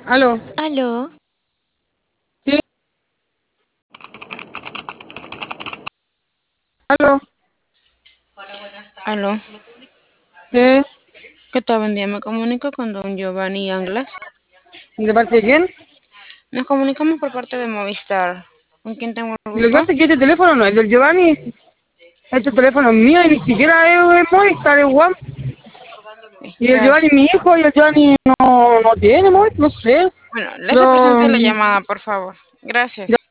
Aló, Aló, sí, aló, aló. sí, ¿Qué tal? Buen día. Me comunico con don Giovanni Anglas. ¿de parte de quién? Nos comunicamos por parte de Movistar. ¿Con quién tengo el Lo que gusto? pasa es que este teléfono no es del Giovanni, este teléfono es mío y ni siquiera es Movistar, es One. Y el Giovanni Gracias. es mi hijo y el Giovanni no tiene Movistar, no sé. Bueno, le hace Pero presente la llamada, por favor. Gracias.